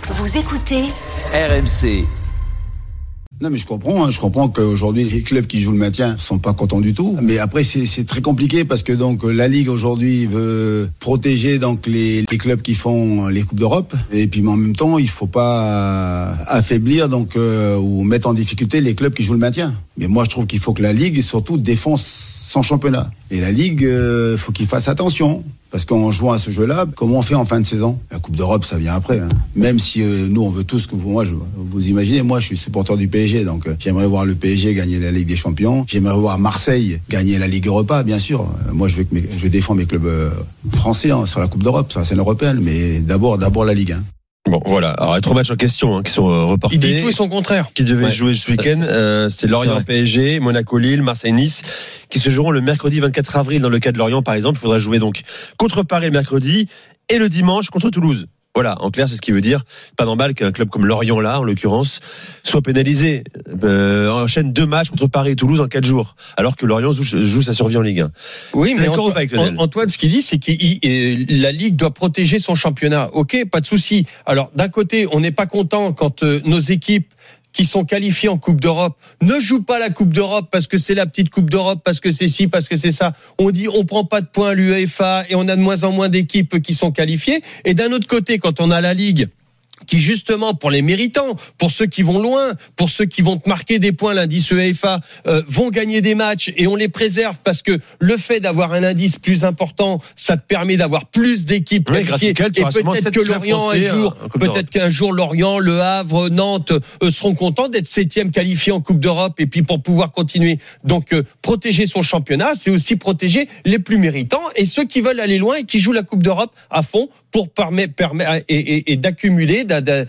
Vous écoutez RMC. Non mais je comprends qu'aujourd'hui les clubs qui jouent le maintien sont pas contents du tout. Mais après c'est très compliqué parce que donc la Ligue aujourd'hui veut protéger donc les clubs qui font les Coupes d'Europe et puis mais en même temps il faut pas affaiblir donc ou mettre en difficulté les clubs qui jouent le maintien. Mais moi je trouve qu'il faut que la Ligue surtout défende son championnat. Et la Ligue faut qu'il fasse attention. Parce qu'en jouant à ce jeu-là, comment on fait en fin de saison ? La Coupe d'Europe, ça vient après. Hein. Même si nous, on veut tous que vous imaginez, moi, je suis supporter du PSG, donc j'aimerais voir le PSG gagner la Ligue des Champions. J'aimerais voir Marseille gagner la Ligue Europa, bien sûr. Moi, je vais défendre mes clubs français sur la Coupe d'Europe, sur la scène européenne, mais d'abord la Ligue 1. Bon, voilà. Alors, les 3 matchs en question qui sont reportés. Il dit tout et son contraire. Qui devaient jouer ce week-end. C'est Lorient-PSG, Monaco-Lille, Marseille-Nice, qui se joueront le mercredi 24 avril. Dans le cas de Lorient, par exemple, il faudra jouer donc contre Paris le mercredi et le dimanche contre Toulouse. Voilà, en clair, c'est ce qui veut dire pas d'emballe qu'un club comme Lorient, là, en l'occurrence, soit pénalisé. Enchaîne 2 matchs contre Paris et Toulouse en 4 jours, alors que Lorient joue sa survie en Ligue 1. Oui, mais Antoine, ce qu'il dit, c'est que la Ligue doit protéger son championnat. Ok, pas de souci. Alors, d'un côté, on n'est pas content quand nos équipes qui sont qualifiés en Coupe d'Europe ne jouent pas la Coupe d'Europe parce que c'est la petite Coupe d'Europe, parce que c'est ci, parce que c'est ça. On dit on prend pas de points à l'UEFA et on a de moins en moins d'équipes qui sont qualifiées. Et d'un autre côté, quand on a la Ligue qui justement pour les méritants, pour ceux qui vont loin, pour ceux qui vont te marquer des points, l'indice UEFA, vont gagner des matchs et on les préserve parce que le fait d'avoir un indice plus important, ça te permet d'avoir plus d'équipes qualifiées. Et peut-être que Lorient peut-être qu'un jour Lorient, Le Havre, Nantes seront contents d'être 7e qualifiés en Coupe d'Europe et puis pour pouvoir continuer. Donc protéger son championnat, c'est aussi protéger les plus méritants et ceux qui veulent aller loin et qui jouent la Coupe d'Europe à fond pour permettre et d'accumuler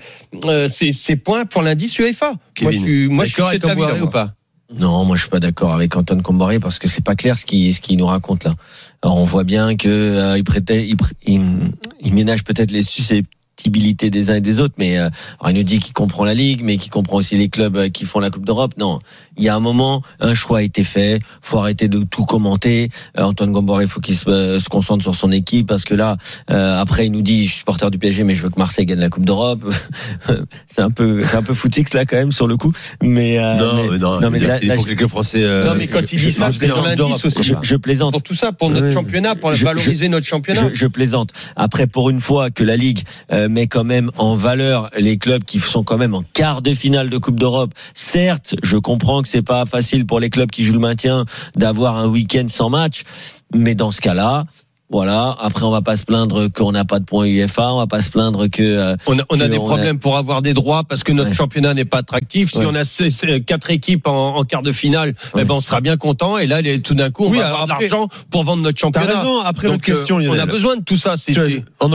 ces points pour l'indice UEFA. Kevin, moi je suis avec Comboiré ou pas ? Non, moi je suis pas d'accord avec Antoine Comboiré parce que c'est pas clair ce qu'il nous raconte là. Alors on voit bien que il ménage peut-être les susceptibilités des uns et des autres, mais alors il nous dit qu'il comprend la Ligue, mais qu'il comprend aussi les clubs qui font la Coupe d'Europe. Non, il y a un moment, un choix a été fait. Faut arrêter de tout commenter. Antoine Comboiré, faut qu'il se concentre sur son équipe parce que là, après il nous dit je suis supporter du PSG, mais je veux que Marseille gagne la Coupe d'Europe. c'est un peu footix là quand même sur le coup. Mais non, mais là, pour les clubs français. Non, mais quand il dit ça, c'est dans l'indice aussi. Je plaisante. Pour tout ça, pour notre championnat, pour valoriser notre championnat. Je plaisante. Après, pour une fois que la Ligue met quand même en valeur les clubs qui sont quand même en quart de finale de Coupe d'Europe. Certes, je comprends que c'est pas facile pour les clubs qui jouent le maintien d'avoir un week-end sans match, mais dans ce cas-là, voilà. Après, on va pas se plaindre qu'on n'a pas de points UEFA. On va pas se plaindre que on a des problèmes pour avoir des droits parce que notre championnat n'est pas attractif. Si on a 4 équipes en quart de finale, on sera bien content. Et là, tout d'un coup, on va avoir de l'argent pour vendre notre championnat. T'as raison. Après, l'autre question, on a besoin de tout ça.